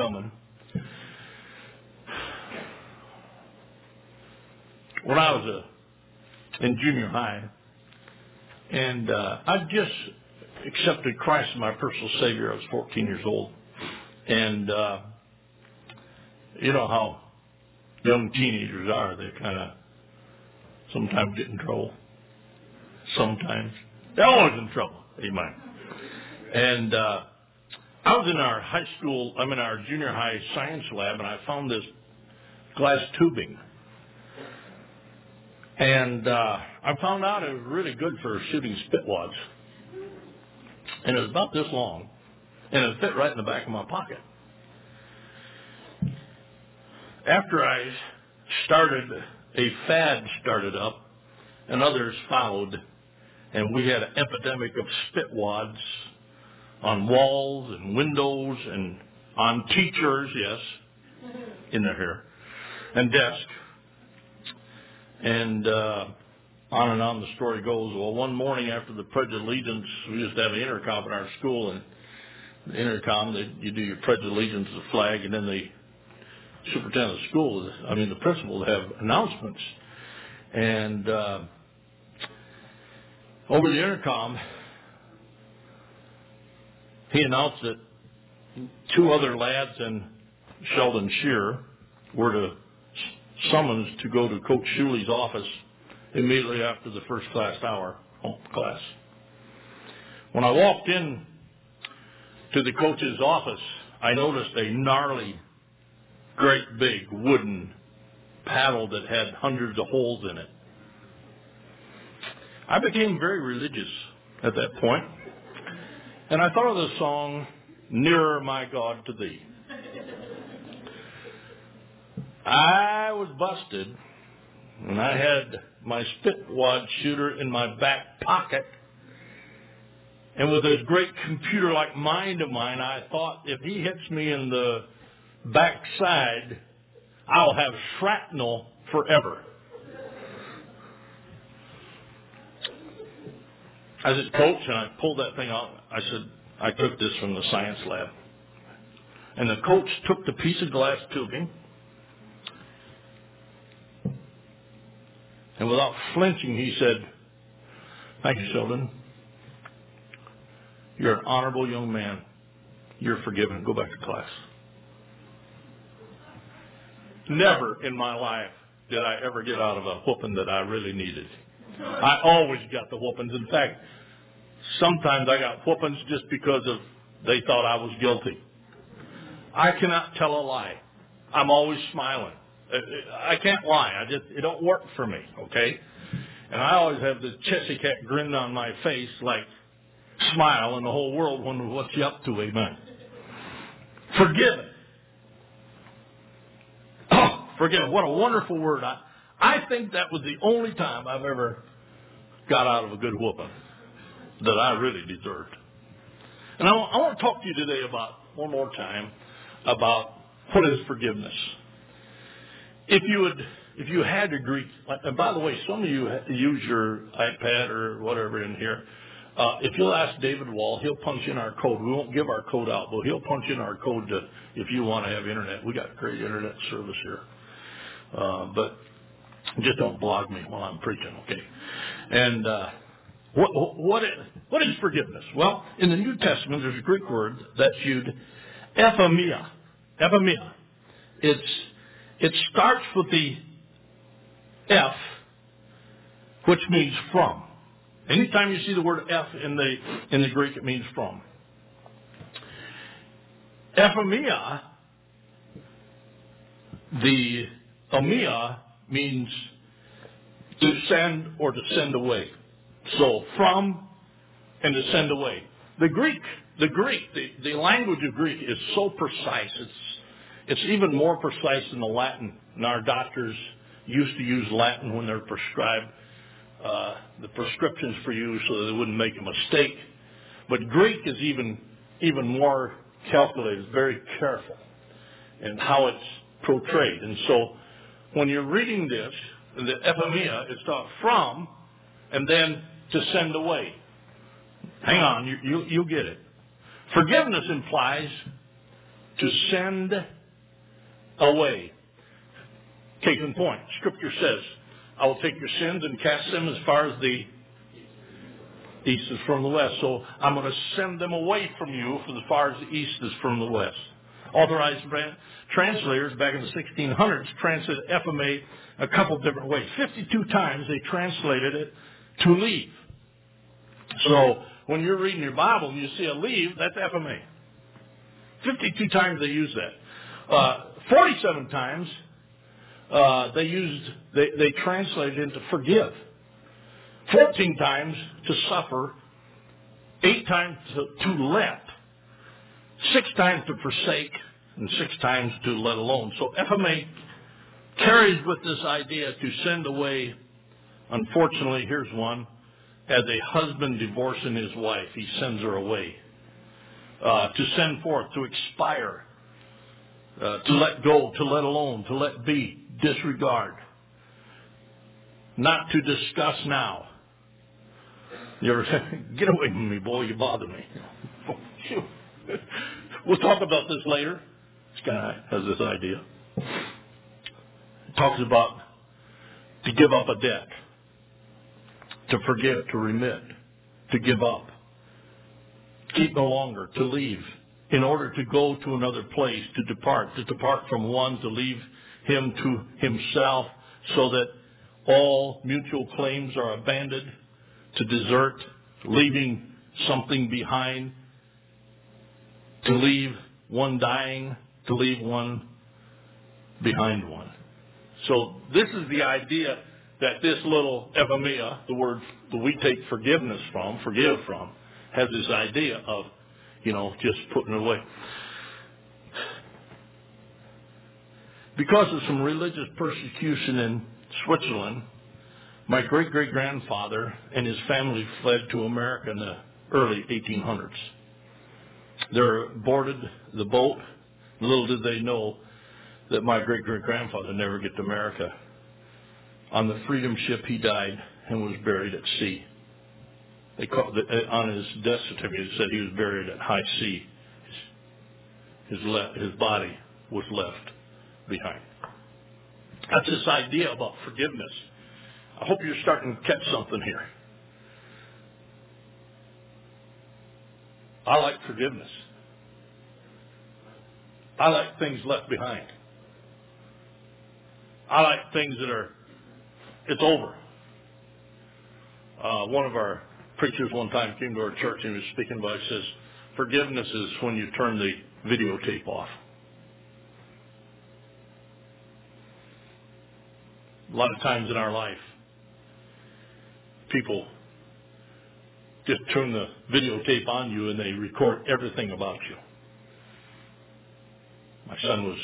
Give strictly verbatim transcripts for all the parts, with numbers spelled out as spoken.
coming. When I was a, in junior high, and uh, I just accepted Christ as my personal Savior. I was fourteen years old. And uh, you know how young teenagers are. They kind of sometimes get in trouble. Sometimes. They're always in trouble. Amen. And uh, I was in our high school, I'm in our junior high science lab, and I found this glass tubing. And uh, I found out it was really good for shooting spitwads. And it was about this long, and it fit right in the back of my pocket. After I started, a fad started up, and others followed, and we had an epidemic of spitwads on walls and windows and on teachers, yes, in their hair, and desks. And uh, on and on the story goes. Well, one morning after the Pledge of Allegiance, we used to have an intercom in our school, and the intercom, they, you do your Pledge of Allegiance to the flag, and then the superintendent of the school, I mean the principal, would have announcements. And uh, over the intercom, he announced that two other lads and Sheldon Shear were to summons to go to Coach Shuley's office immediately after the first class hour, home class. When I walked in to the coach's office, I noticed a gnarly, great big wooden paddle that had hundreds of holes in it. I became very religious at that point, and I thought of the song, Nearer My God to Thee. I was busted, and I had my spitwad shooter in my back pocket. And with this great computer-like mind of mine, I thought, if he hits me in the backside, I'll have shrapnel forever. I said, Coach, and I pulled that thing out. I said, I took this from the science lab. And the coach took the piece of glass tubing, and without flinching, he said, thank you, Sheldon. You're an honorable young man. You're forgiven. Go back to class. Never in my life did I ever get out of a whooping that I really needed. I always got the whoopings. In fact, sometimes I got whoopings just because of they thought I was guilty. I cannot tell a lie. I'm always smiling. I can't lie. I just it don't work for me, okay? And I always have the Chessy Cat grin on my face, like smile, and the whole world wonders what you up to, amen. Forgiven. Oh, forgiven. What a wonderful word. I, I think that was the only time I've ever got out of a good whooping that I really deserved. And I, I want to talk to you today about, one more time, about what is forgiveness. If you would, if you had to Greek, and by the way, some of you use your iPad or whatever in here. Uh, if you'll ask David Wall, he'll punch in our code. We won't give our code out, but he'll punch in our code to, if you want to have internet. We got great internet service here. Uh, but just don't blog me while I'm preaching, okay? And uh, what what is, what is forgiveness? Well, in the New Testament, there's a Greek word that's used, ephemia. Ephemia. It's it starts with the F, which means from. Anytime you see the word F in the in the Greek, it means from. Ephemia, the omia means to send or to send away. So from and to send away. The Greek, the Greek, the, the language of Greek is so precise. It's it's even more precise than the Latin. And our doctors used to use Latin when they're prescribed uh, the prescriptions for you so that they wouldn't make a mistake. But Greek is even even more calculated, very careful in how it's portrayed. And so when you're reading this, the ephemia is taught from and then to send away. Hang on, you, you, you'll get it. Forgiveness implies to send away. Case in point, Scripture says, I will take your sins and cast them as far as the east is from the west. So I'm going to send them away from you for as far as the east is from the west. Authorized translators back in the sixteen hundreds translated epheme a couple different ways. fifty-two times they translated it to leave. So when you're reading your Bible and you see a leave, that's epheme. fifty-two times they use that. Uh, forty-seven times uh, they used they, they translated into forgive. fourteen times to suffer. Eight times to, to let. Six times to forsake. And six times to let alone. So epheme carries with this idea to send away. Unfortunately, here's one. As a husband divorcing his wife, he sends her away. Uh, to send forth, to expire, uh, to let go, to let alone, to let be, disregard. Not to discuss now. You're, get away from me, boy, you bother me. We'll talk about this later. This guy has this idea. It talks about to give up a debt, to forgive, to remit, to give up, keep no longer, to leave, in order to go to another place, to depart, to depart from one, to leave him to himself, so that all mutual claims are abandoned, to desert, leaving something behind, to leave one dying, to leave one behind one. So this is the idea that this little ephemia, the word that we take forgiveness from, forgive from, has this idea of, you know, just putting it away. Because of some religious persecution in Switzerland, my great-great-grandfather and his family fled to America in the early eighteen hundreds. They boarded the boat. Little did they know that my great-great-grandfather never get to America. On the Freedom ship, he died and was buried at sea. They called it, on his death certificate, it said he was buried at high sea. His, his, le- his body was left behind. That's this idea about forgiveness. I hope you're starting to catch something here. I like forgiveness. I like things left behind. I like things that are, it's over. Uh, one of our preachers one time came to our church and he was speaking about, he says, forgiveness is when you turn the videotape off. A lot of times in our life, people just turn the videotape on you and they record everything about you. My son was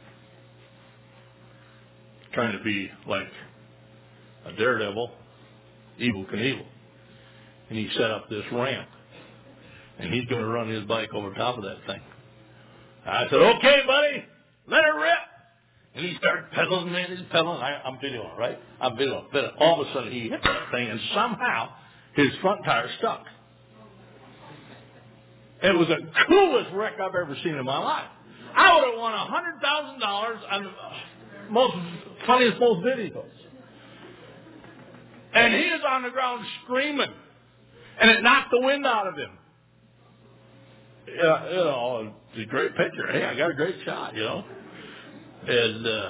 trying to be like a daredevil, Evel Knievel. And he set up this ramp. And he's going to run his bike over top of that thing. I said, okay, buddy, let it rip. And he started pedaling, man, he's pedaling. I, I'm videoing, right? I'm videoing. But all of a sudden he hit that thing and somehow his front tire stuck. It was the coolest wreck I've ever seen in my life. I would have won one hundred thousand dollars on the most funniest, most videos. And he is on the ground screaming. And it knocked the wind out of him. Yeah, you know, it's a great picture. Hey, I got a great shot, you know. And uh,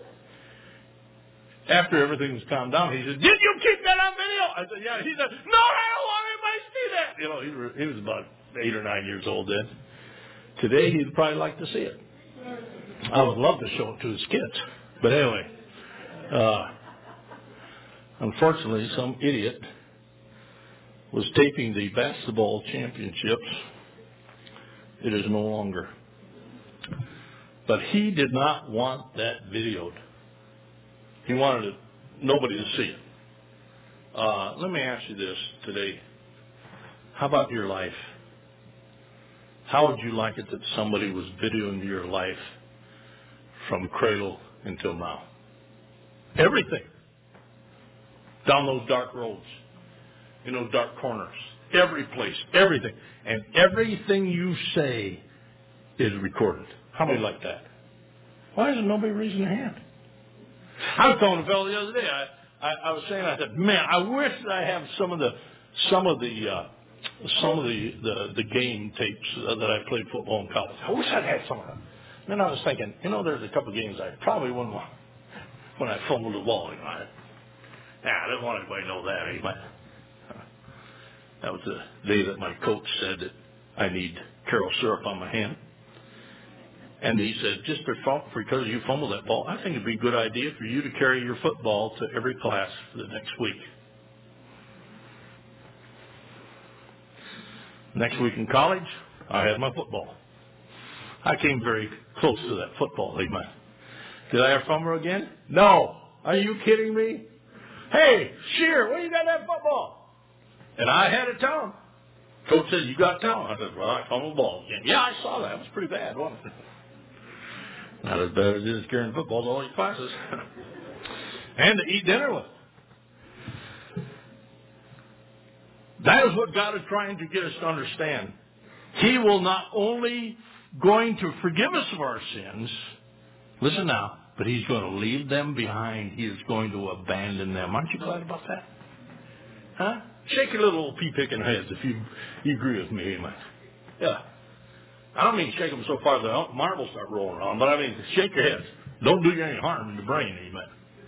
after everything was calmed down, he said, did you keep that on video? I said, yeah. He said, no, I don't want anybody to see that. You know, he was, he was about eight or nine years old then. Today, he'd probably like to see it. I would love to show it to his kids. But anyway, uh, unfortunately, some idiot was taping the basketball championships. It is no longer. But he did not want that videoed. He wanted it, nobody to see it. Uh, let me ask you this today. How about your life? How would you like it that somebody was videoing your life from cradle until now? Everything. Down those dark roads. In those dark corners. Every place. Everything. And everything you say is recorded. How many like that? Why isn't nobody raising their hand? I was telling a fellow the other day. I, I, I was saying, I said, man, I wish that I have some of the some of the uh, some of the, the the game tapes uh, that I played football in college. I wish I'd had some of them. Then I was thinking, you know, there's a couple of games I probably wouldn't want when I fumbled the ball. You know, I, nah, I didn't want anybody to know that. Anyway. That was the day that my coach said that I need Carol syrup on my hand. And he said, just because you fumbled that ball, I think it'd be a good idea for you to carry your football to every class for the next week. Next week in college, I had my football. I came very close to that football, amen. Did I ever fumble again? No. Are you kidding me? Hey, Shear, where you got that football? And I had to tell him. Coach said, you got talent. I said, well, I fumbled the ball again. Yeah, I saw that. It was pretty bad, wasn't it? Not as bad as it is carrying football to all your classes. And to eat dinner with. That is what God is trying to get us to understand. He will not only going to forgive us of our sins, listen now, but He's going to leave them behind. He is going to abandon them. Aren't you glad about that? Huh? Shake your little pea-picking heads if you, you agree with me, amen. Yeah. I don't mean shake them so far the marbles start rolling around, but I mean shake your heads. Don't do you any harm in the brain, amen.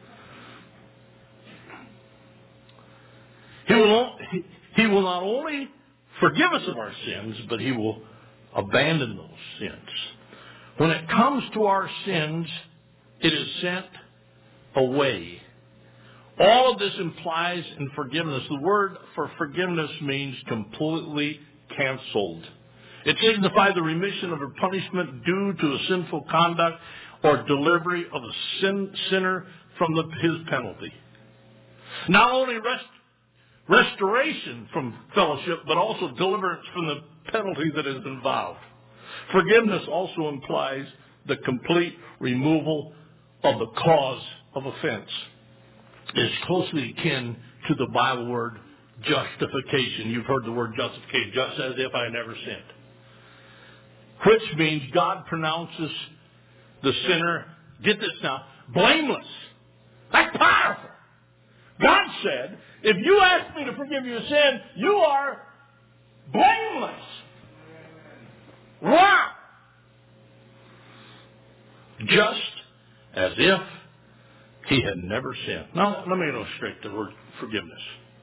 He will, he, he will not only forgive us of our sins, but He will abandon those sins. When it comes to our sins, it is sent away. All of this implies in forgiveness. The word for forgiveness means completely canceled. It signifies the remission of a punishment due to a sinful conduct or delivery of a sin, sinner from the, his penalty. Not only rest, restoration from fellowship, but also deliverance from the penalty that is involved. Forgiveness also implies the complete removal of the cause of offense. It is closely akin to the Bible word justification. You've heard the word justification, just as if I never sinned. Which means God pronounces the sinner, get this now, blameless. That's powerful. God said, if you ask me to forgive your sin, you are blameless. Wow. Just as if he had never sinned. Now, let me illustrate the word forgiveness.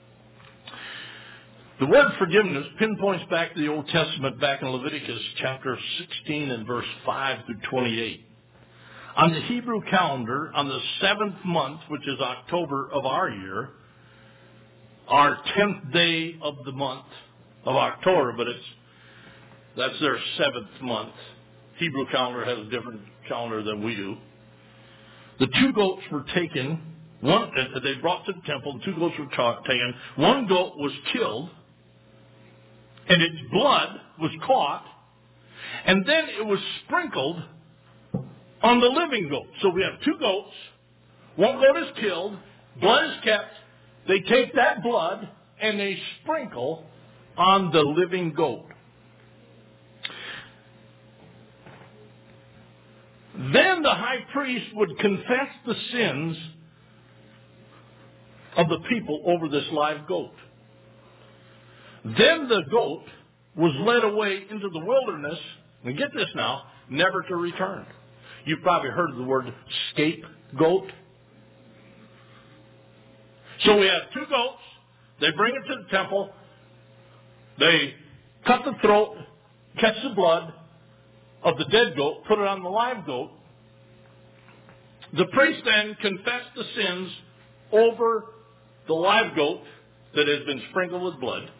The word forgiveness pinpoints back to the Old Testament, back in Leviticus chapter sixteen and verse five through twenty-eight. On the Hebrew calendar, on the seventh month, which is October of our year, our tenth day of the month of October, but it's that's their seventh month. Hebrew calendar has a different calendar than we do. The two goats were taken. One they brought to the temple. The two goats were ta- taken. One goat was killed, and its blood was caught, and then it was sprinkled on the living goat. So we have two goats. One goat is killed. Blood is kept. They take that blood and they sprinkle on the living goat. Then the high priest would confess the sins of the people over this live goat. Then the goat was led away into the wilderness, and get this now, never to return. You've probably heard of the word scapegoat. So we have two goats. They bring it to the temple. They cut the throat, catch the blood of the dead goat, put it on the live goat. The priest then confessed the sins over the live goat that has been sprinkled with blood.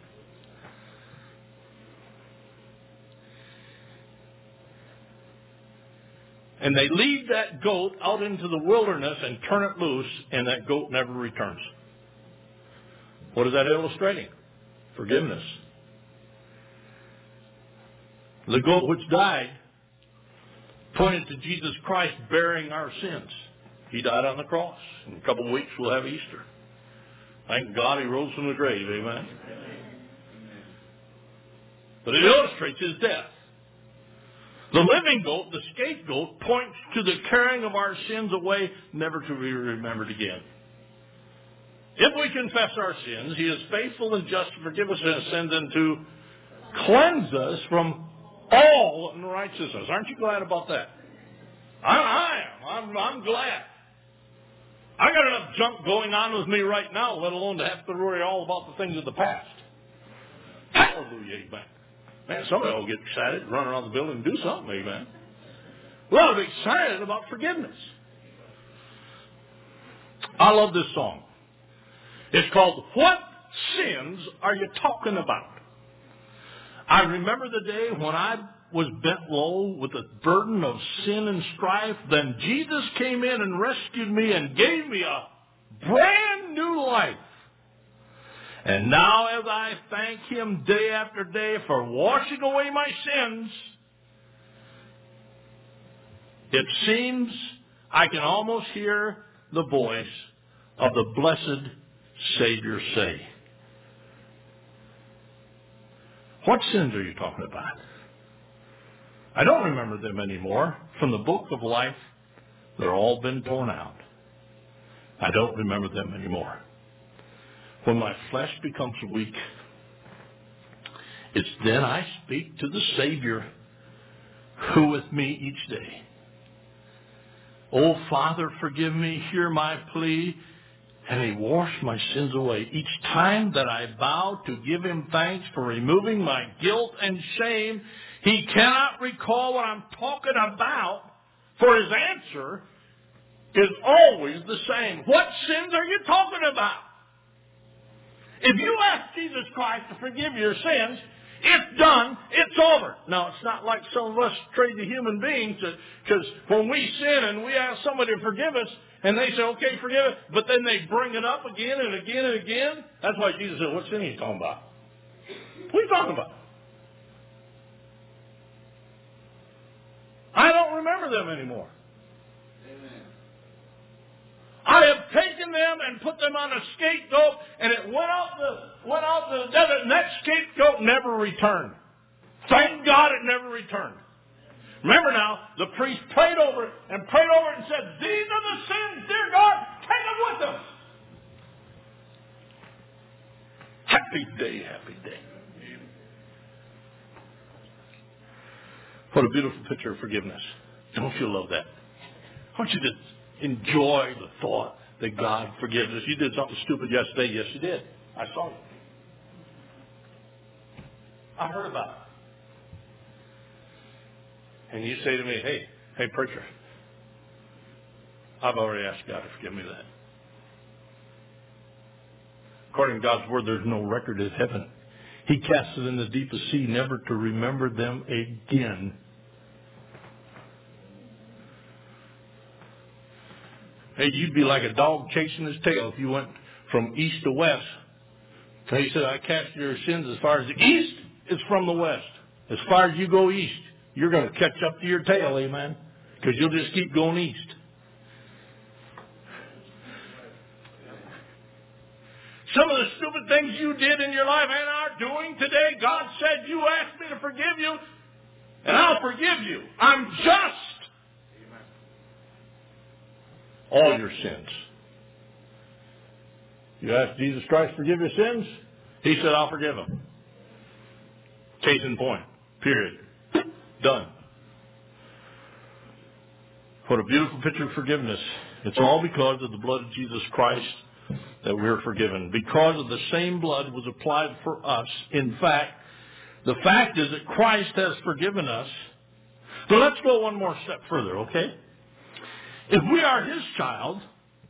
And they lead that goat out into the wilderness and turn it loose, and that goat never returns. What is that illustrating? Forgiveness. The goat which died pointed to Jesus Christ bearing our sins. He died on the cross. In a couple of weeks we'll have Easter. Thank God he rose from the grave. Amen. But it illustrates his death. The living goat, the scapegoat, points to the carrying of our sins away, never to be remembered again. If we confess our sins, He is faithful and just to forgive us our sins and to cleanse us from all unrighteousness. Aren't you glad about that? I, I am. I'm, I'm glad. I got enough junk going on with me right now, let alone to have to worry all about the things of the past. Hallelujah, amen. Man, somebody will get excited, run around the building and do something, amen. Well, I'm excited about forgiveness. I love this song. It's called, What Sins Are You Talking About? I remember the day when I was bent low with the burden of sin and strife. Then Jesus came in and rescued me and gave me a brand new life. And now as I thank Him day after day for washing away my sins, it seems I can almost hear the voice of the blessed Savior say, what sins are you talking about? I don't remember them anymore. From the book of life, they're all been torn out. I don't remember them anymore. When my flesh becomes weak, it's then I speak to the Savior who with me each day. Oh, Father, forgive me, hear my plea, and He washed my sins away. Each time that I bow to give Him thanks for removing my guilt and shame, He cannot recall what I'm talking about, for His answer is always the same. What sins are you talking about? If you ask Jesus Christ to forgive your sins, it's done, it's over. Now, it's not like some of us trade the human beings, because when we sin and we ask somebody to forgive us, and they say, okay, forgive it, but then they bring it up again and again and again. That's why Jesus said, what sin are you talking about? What are you talking about? I don't remember them anymore. Amen. I have taken them and put them on a scapegoat, and it went out the went out the desert, and that scapegoat never returned. Thank God it never returned. Remember now, the priest prayed over it and prayed over it and said, these are the sins, dear God, take them with them. Happy day, happy day. What a beautiful picture of forgiveness. Don't you love that? I want you to enjoy the thought that God forgives us. You did something stupid yesterday. Yes, you did. I saw you. I heard about it. And you say to me, hey, hey, preacher, I've already asked God to forgive me that. According to God's word, there's no record in heaven. He casts it in the deepest sea, never to remember them again. Hey, you'd be like a dog chasing his tail if you went from east to west. So he said, I cast your sins as far as the east is from the west. As far as you go east, you're going to catch up to your tail, amen? Because you'll just keep going east. Some of the stupid things you did in your life and are doing today, God said, you asked me to forgive you, and I'll forgive you. I'm just. All your sins. You ask Jesus Christ to forgive your sins? He said, I'll forgive them. Case in point. Period. Done. What a beautiful picture of forgiveness. It's all because of the blood of Jesus Christ that we're forgiven. Because of the same blood was applied for us. In fact, the fact is that Christ has forgiven us. So let's go one more step further, okay? If we are His child,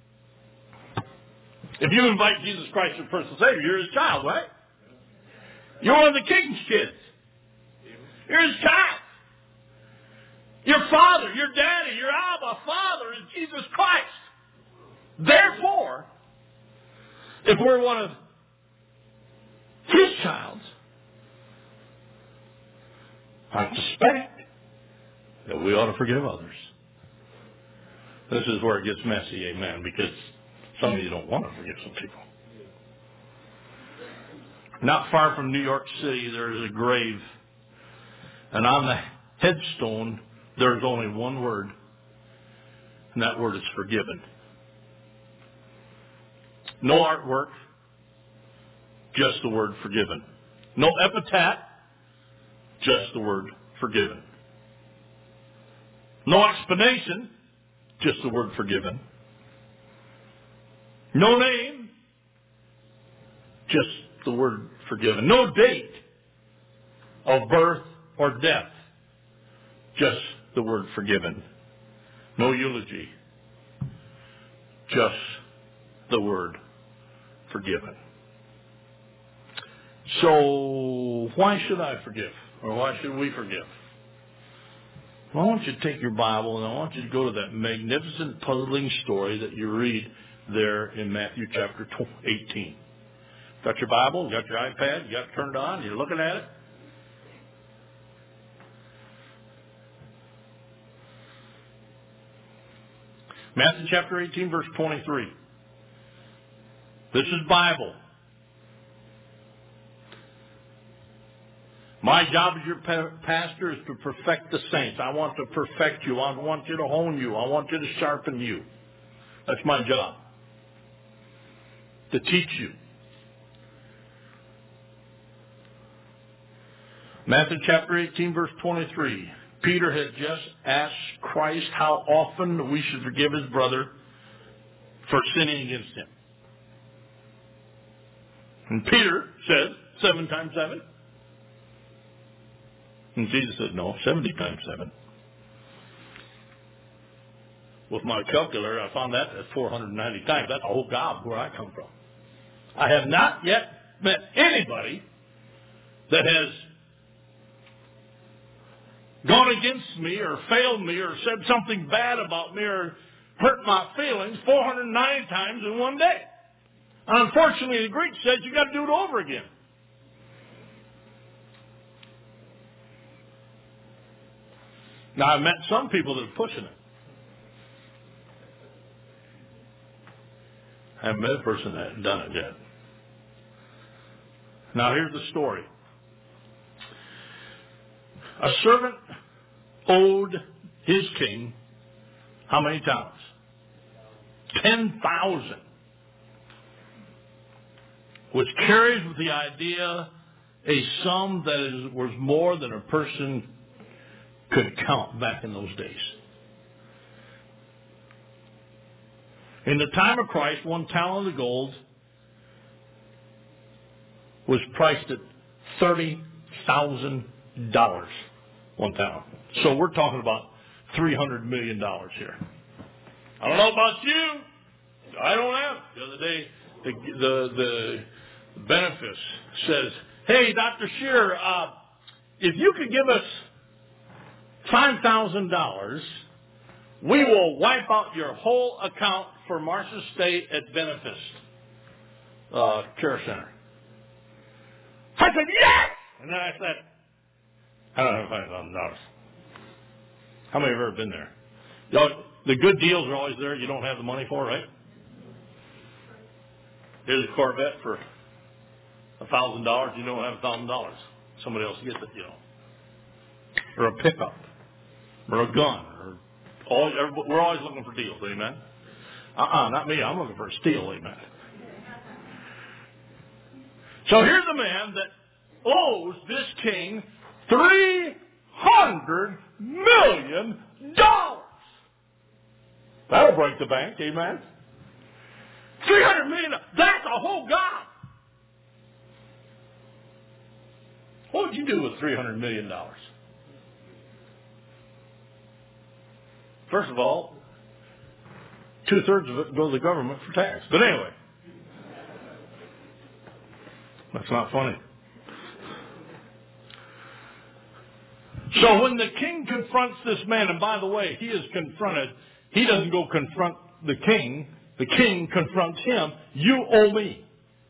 if you invite Jesus Christ as your personal Savior, you're His child, right? You're one of the King's kids. You're His child. Your father, your daddy, your Abba, Father is Jesus Christ. Therefore, if we're one of His child, I suspect that we ought to forgive others. This is where it gets messy, amen, because some of you don't want to forgive some people. Not far from New York City, there is a grave. And on the headstone, there's only one word, and that word is forgiven. No artwork, just the word forgiven. No epitaph, just the word forgiven. No explanation, just the word forgiven. No name, just the word forgiven. No date of birth or death, just the word forgiven. No eulogy, just the word forgiven. So, why should I forgive? Or why should we forgive? Well, I want you to take your Bible and I want you to go to that magnificent, puzzling story that you read there in Matthew chapter eighteen. Got your Bible? You got your iPad? You got it turned on? You're looking at it? Matthew chapter eighteen, verse twenty-three. This is Bible. My job as your pastor is to perfect the saints. I want to perfect you. I want you to hone you. I want you to sharpen you. That's my job. To teach you. Matthew chapter eighteen, verse twenty-three. Peter had just asked Christ how often we should forgive his brother for sinning against him. And Peter said, seven times seven. And Jesus said, no, seventy times seven. With my calculator, I found that at four hundred ninety times. That's a whole gob where I come from. I have not yet met anybody that has gone against me or failed me or said something bad about me or hurt my feelings four hundred ninety times in one day. And unfortunately, the Greek says you got to do it over again. Now, I've met some people that are pushing it. I haven't met a person that has done it yet. Now, here's the story. A servant owed his king how many talents? Ten thousand. Which carries with the idea a sum that is, was more than a person could count back in those days. In the time of Christ, one talent of gold was priced at thirty thousand dollars. One talent. So we're talking about three hundred million dollars here. I don't know about you. I don't have. The other day, the the, the benefice says, hey, Doctor Shearer, uh, if you could give us five thousand dollars, we will wipe out your whole account for Marcia State at Benefice uh, Care Center. I said, yes! And then I said, I don't have five thousand dollars. How many have ever been there? You know, the good deals are always there you don't have the money for, right? Here's a Corvette for one thousand dollars. You don't have one thousand dollars. Somebody else gets it, you know. Or a pickup. Or a gun. Or all, we're always looking for deals, amen? Uh-uh, not me. I'm looking for a steal, amen? So here's a man that owes this king three hundred million dollars. That'll break the bank, amen? three hundred million dollars. That's a whole God. What would you do with three hundred million dollars? First of all, two-thirds of it go to the government for tax. But anyway, that's not funny. So when the king confronts this man, and by the way, he is confronted, he doesn't go confront the king. The king confronts him. You owe me.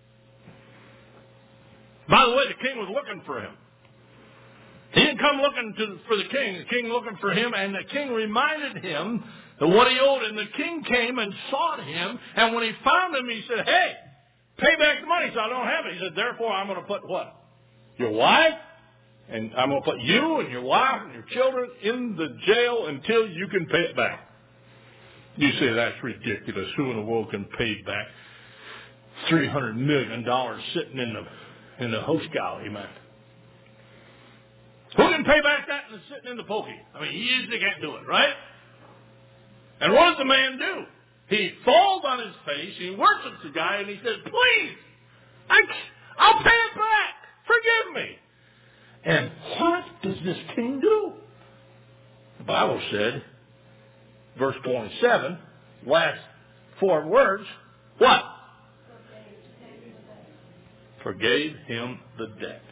By the way, the king was looking for him. He didn't come looking to, for the king. The king looking for him, and the king reminded him of what he owed. And the king came and sought him, and when he found him, he said, hey, pay back the money. He said, I don't have it. He said, therefore, I'm going to put what? Your wife And I'm going to put you and your wife and your children in the jail until you can pay it back. You say that's ridiculous. Who in the world can pay back three hundred million dollars sitting in the in the host gallery, man? Who can pay back that and sitting in the pokey? I mean, you usually can't do it, right? And what does the man do? He falls on his face, he worships the guy, and he says, please, I, I'll pay it back. Forgive me. And what does this king do? The Bible said, verse twenty-seven, last four words, what? Forgave him the debt.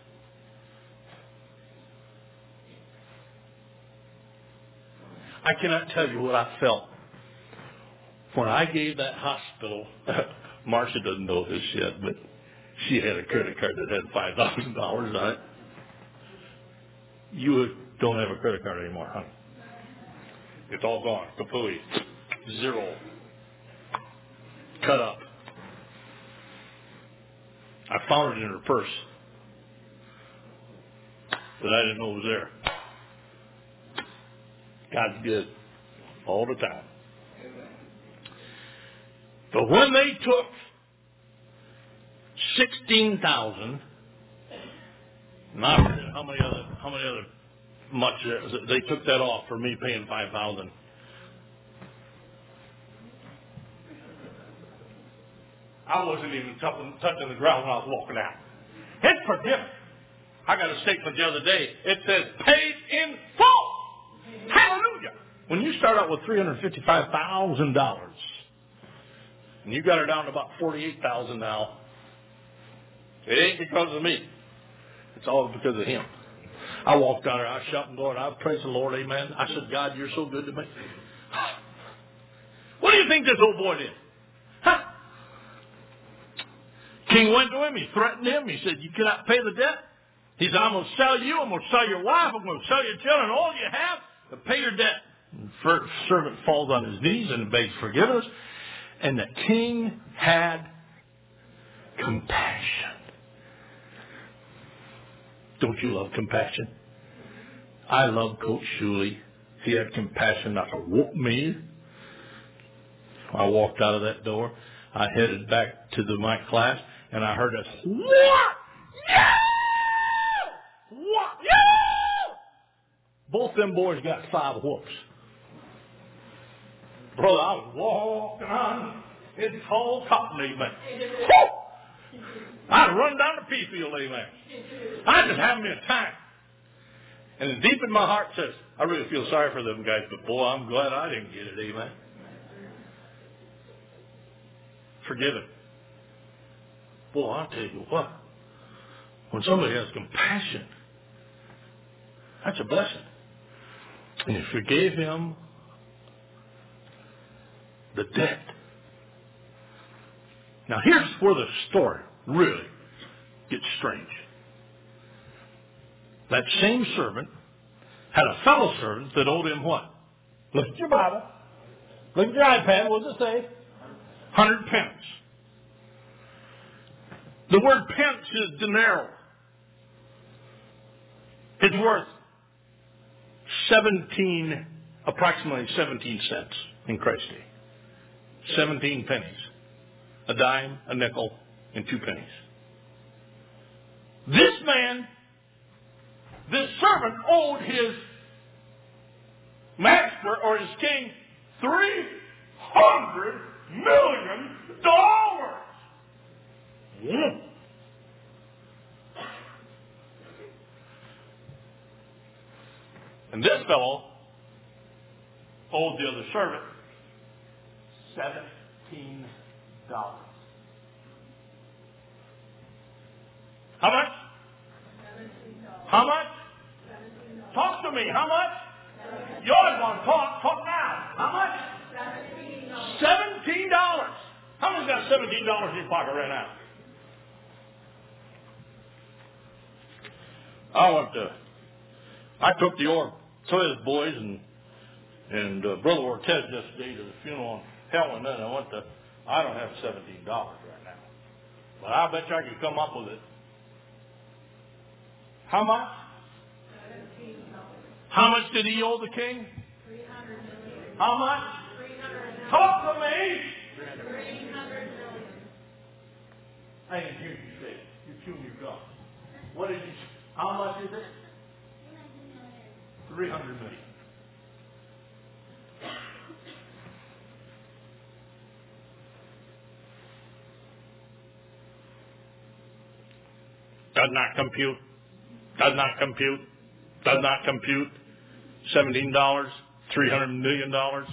I cannot tell you what I felt when I gave that hospital. Marcia doesn't know this yet, but she had a credit card that had five thousand dollars on it. You don't have a credit card anymore, honey. It's all gone. Kapooey. Zero. Cut up. I found it in her purse. But I didn't know it was there. God's good. All the time. But when they took sixteen thousand, and I forget how many other, how many other much they took that off for me paying five thousand. I wasn't even touching, touching the ground when I was walking out. It's forgiven. I got a statement the other day. It says paid in full. Hallelujah. When you start out with three hundred fifty-five thousand dollars and you got her down to about forty-eight thousand dollars now, it ain't because of me. It's all because of him. I walked down there, I shouted, Lord, I praise the Lord, amen. I said, God, you're so good to me. What do you think this old boy did? Huh? King went to him, he threatened him, he said, you cannot pay the debt. He said, I'm going to sell you, I'm going to sell your wife, I'm going to sell your children, all you have to pay your debt. And the servant falls on his knees and begs forgiveness. And the king had compassion. Don't you love compassion? I love Coach Shuley. He had compassion not to whoop me. I walked out of that door. I headed back to the my class, and I heard a what? Yeah! What? Yeah! Both them boys got five whoops. Brother, I was walking on in tall cotton, amen. I'd run down the pea field, amen. I just having me a time. And deep in my heart says, I really feel sorry for them guys, but boy, I'm glad I didn't get it, amen. Forgiven. Boy, I'll tell you what. When somebody has compassion, that's a blessing. And you forgave him the debt. Now here's where the story really gets strange. That same servant had a fellow servant that owed him what? Look at your Bible. Look at your iPad. What does it say? Hundred pence. The word pence is denaro. It's worth seventeen, approximately seventeen cents in Christ's day. Seventeen pennies. A dime, a nickel, and two pennies. This man, this servant owed his master or his king three hundred million dollars. Yeah. And this fellow owed the other servant seventeen dollars. How much? How much? Talk to me. How much? You always want to talk. Talk now. How much? Seventeen dollars. How many's got seventeen dollars in your pocket right now? I went to. I took the old three of the boys and and uh, Brother Ortez yesterday to the funeral on Helen. Then I went to. I don't have seventeen dollars right now, but I bet you I could come up with it. How much? How much did he owe the king? three hundred million. How much? three hundred million. Talk to me. three hundred million. I didn't hear you say it. You chewing your gum. What did you say? How much is it? three hundred million. Does not compute. Does not compute. Does not compute. Seventeen dollars. Three hundred million dollars.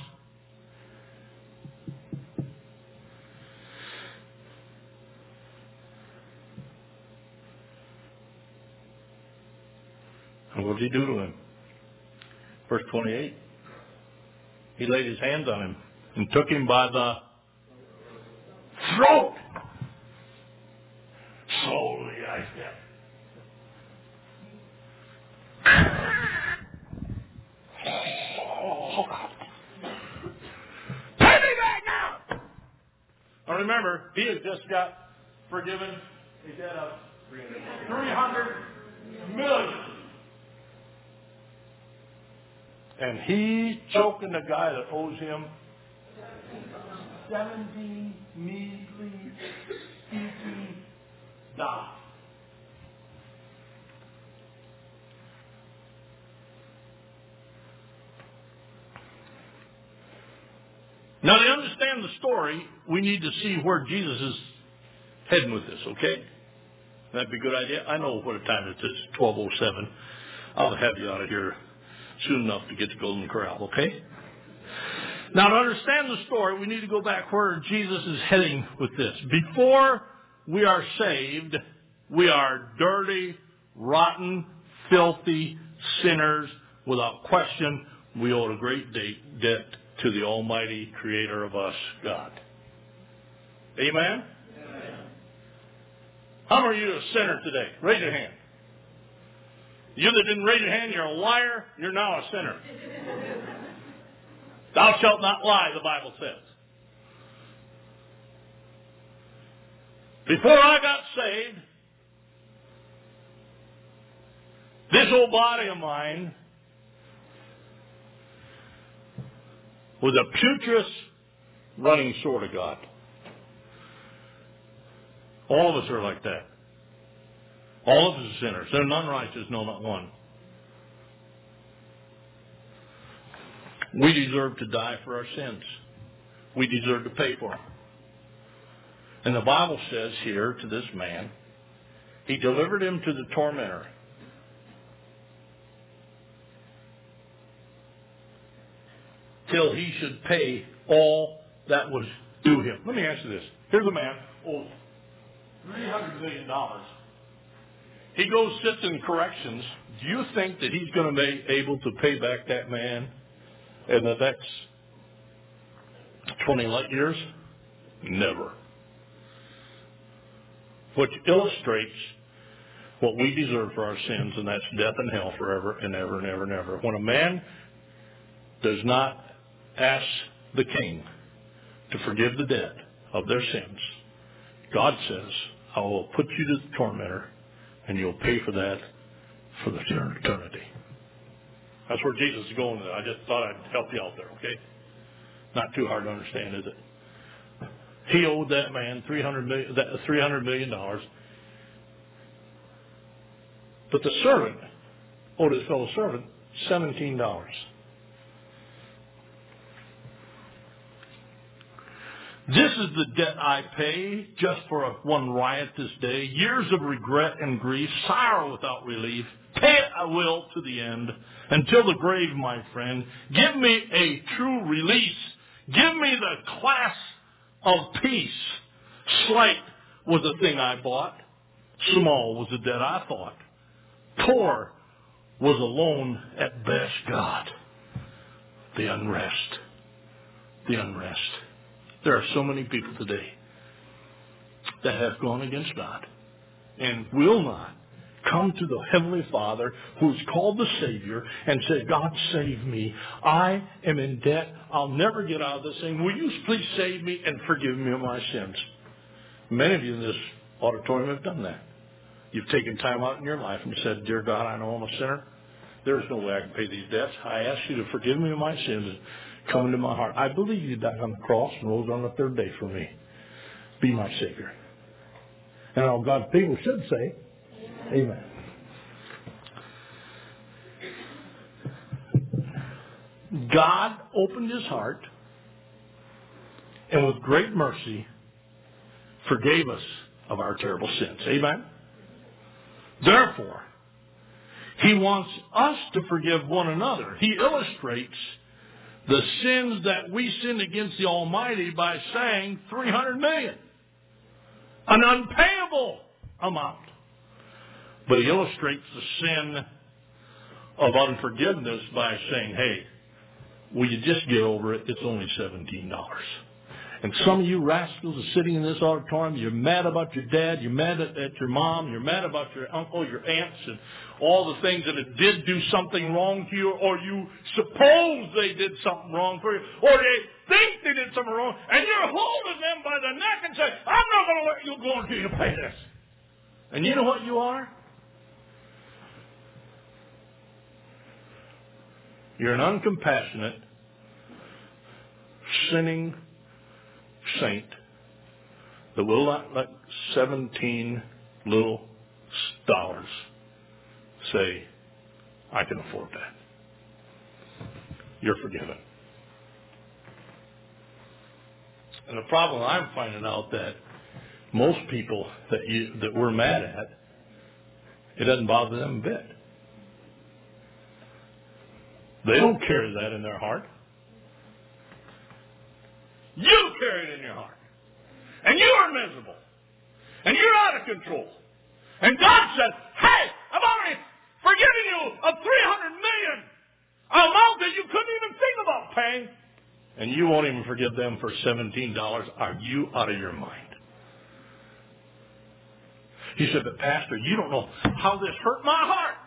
And what did he do to him? Verse twenty-eight. He laid his hands on him and took him by the throat. Slowly I said. Oh, God. Pay me back now! Now remember, he had just got forgiven a debt of three hundred million. And he's choking the guy that owes him seventeen measly, stinking dollars. Now, to understand the story, we need to see where Jesus is heading with this, okay? That'd be a good idea. I know what time it is, twelve oh seven. I'll have you out of here soon enough to get to Golden Corral, okay? Now, to understand the story, we need to go back where Jesus is heading with this. Before we are saved, we are dirty, rotten, filthy sinners. Without question, we owe a great debt to the almighty creator of us, God. Amen? Amen. How many of you are a sinner today? Raise your hand. You that didn't raise your hand, you're a liar. You're now a sinner. Thou shalt not lie, the Bible says. Before I got saved, this old body of mine was a putrid running sword of God. All of us are like that. All of us are sinners. There are none righteous, no, not one. We deserve to die for our sins. We deserve to pay for them. And the Bible says here to this man, he delivered him to the tormentor. Till he should pay all that was due him. Let me ask you this. Here's a man, owes three hundred million dollars. He goes, sits in corrections. Do you think that he's going to be able to pay back that man in the next twenty light years? Never. Which illustrates what we deserve for our sins, and that's death and hell forever and ever and ever and ever. When a man does not ask the king to forgive the debt of their sins, God says, I will put you to the tormentor, and you'll pay for that for the eternity. That's where Jesus is going with it. I just thought I'd help you out there, okay? Not too hard to understand, is it? He owed that man three hundred million dollars, three hundred million dollars. But the servant owed his fellow servant seventeen dollars. This is the debt I pay just for a one riotous day, years of regret and grief, sorrow without relief. Pay it I will to the end, until the grave, my friend. Give me a true release. Give me the class of peace. Slight was the thing I bought. Small was the debt I thought. Poor was alone at best, God. The unrest. The unrest. There are so many people today that have gone against God and will not come to the Heavenly Father who's called the Savior and say, God, save me. I am in debt. I'll never get out of this thing. Will you please save me and forgive me of my sins? Many of you in this auditorium have done that. You've taken time out in your life and said, Dear God, I know I'm a sinner. There's no way I can pay these debts. I ask you to forgive me of my sins and come into my heart. I believe you died on the cross and rose on the third day for me. Be my Savior. And all God's people should say, amen. God opened his heart and with great mercy forgave us of our terrible sins. Amen? Therefore, he wants us to forgive one another. He illustrates the sins that we sin against the Almighty by saying three hundred million. An unpayable amount. But he illustrates the sin of unforgiveness by saying, hey, will you just get over it? It's only seventeen dollars. And some of you rascals are sitting in this auditorium, you're mad about your dad, you're mad at, at your mom, you're mad about your uncle, your aunts, and all the things that it did do something wrong to you, or you suppose they did something wrong for you, or they think they did something wrong, and you're holding them by the neck and saying, I'm not going to let you go until you pay this. And you know what you are? You're an uncompassionate, sinning saint that will not let seventeen little dollars say, I can afford that. You're forgiven. And the problem I'm finding out that most people that you, that we're mad at, it doesn't bother them a bit. They don't carry that in their heart. You carry it in your heart. And you are miserable. And you're out of control. And God said, hey, I've already forgiven you of three hundred million, amount that you couldn't even think about paying. And you won't even forgive them for seventeen dollars. Are you out of your mind? He said, but Pastor, you don't know how this hurt my heart.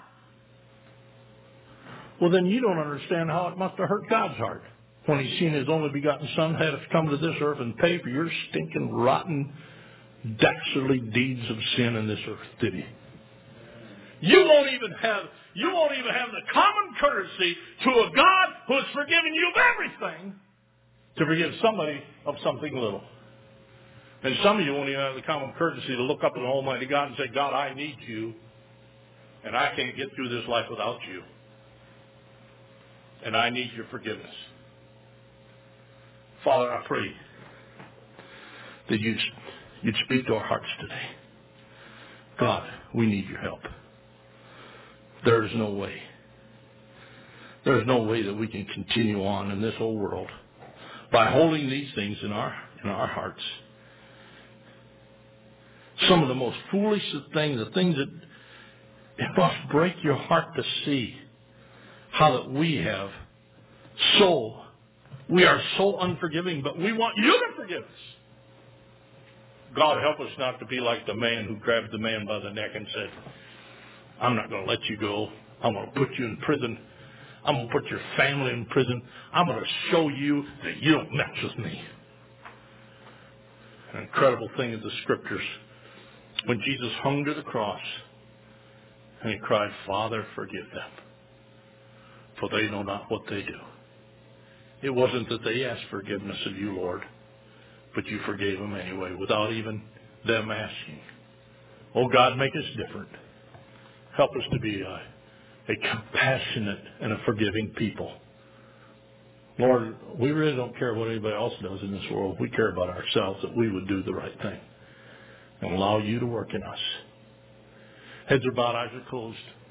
Well, then you don't understand how it must have hurt God's heart when he's seen his only begotten Son had to come to this earth and pay for your stinking, rotten, dastardly deeds of sin in this earth, did he? You won't even have you won't even have the common courtesy to a God who has forgiven you of everything to forgive somebody of something little. And some of you won't even have the common courtesy to look up at the Almighty God and say, God, I need you, and I can't get through this life without you. And I need your forgiveness. Father, I pray that you'd, you'd speak to our hearts today. God, we need your help. There is no way. There is no way that we can continue on in this whole world by holding these things in our in our hearts. Some of the most foolish things, the things that it must break your heart to see how that we have so, we are so unforgiving, but we want you to forgive us. God, help us not to be like the man who grabbed the man by the neck and said, I'm not going to let you go. I'm going to put you in prison. I'm going to put your family in prison. I'm going to show you that you don't mess with me. An incredible thing in the scriptures. When Jesus hung to the cross and he cried, Father, forgive them, for they know not what they do. It wasn't that they asked forgiveness of you, Lord, but you forgave them anyway without even them asking. Oh, God, make us different. Help us to be a, a compassionate and a forgiving people. Lord, we really don't care what anybody else does in this world. We care about ourselves, that we would do the right thing and allow you to work in us. Heads are bowed, eyes are closed.